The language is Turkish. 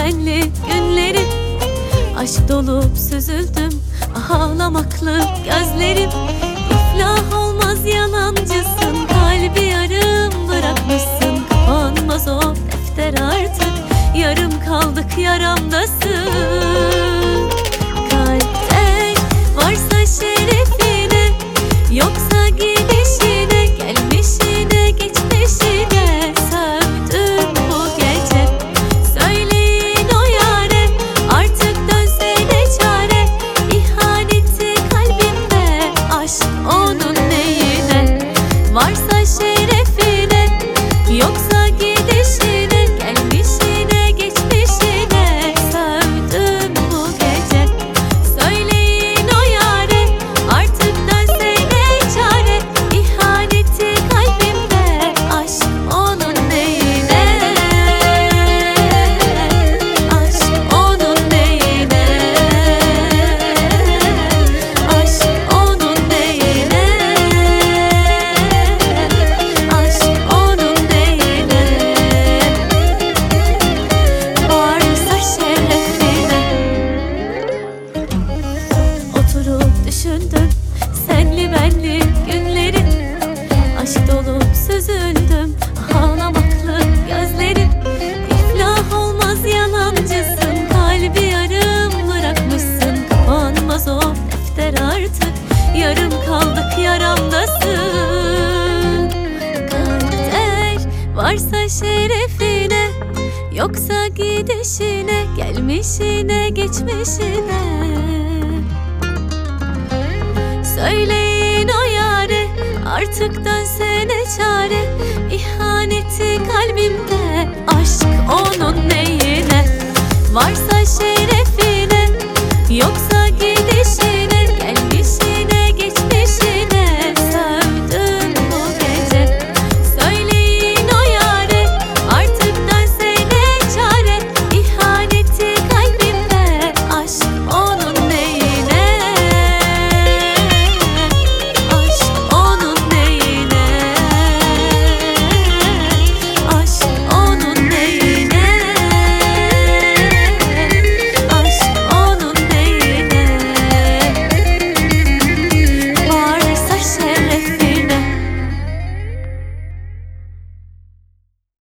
benli günlerim. Aşk dolup süzüldüm, ağlamaklı gözlerim. İflah olmaz yalancısın, kalbi yarım bırakmışsın. Kapanmaz o defter artık, yarım kaldık yaramdasın. Kalpte varsa şerefine, yoksa gidişine, gelmişine geçmişine sövdüm bu gece. Söyleyin o yâre, artık dönsene çare. İhaneti kalbimde, aşk onun neyine? Varsa şerefine, yoksa gidişine, gelmişine geçmişine sövdüm bu gece. Söyleyin o yâre, artık dönsene çare. İhaneti kalbimde, aşk onun neyine? Aşk onun neyine? Aşk onun neyine? Aşk onun neyine? Varsa şerefine. Oturup düşündüm senli benli günleri. Aşk dolup süzüldüm, ağlamaklı gözlerim. İflah olmaz yalancısın, kalbi yarım bırakmışsın. Kapanmaz o defter artık, yarım kaldık yaramdasın. Kader varsa şerefine, yoksa gidişine, gelmişine geçmişine. Söyleyin o yâre, artık dönsene çare. İhaneti kalbimde, aşk onun neyine?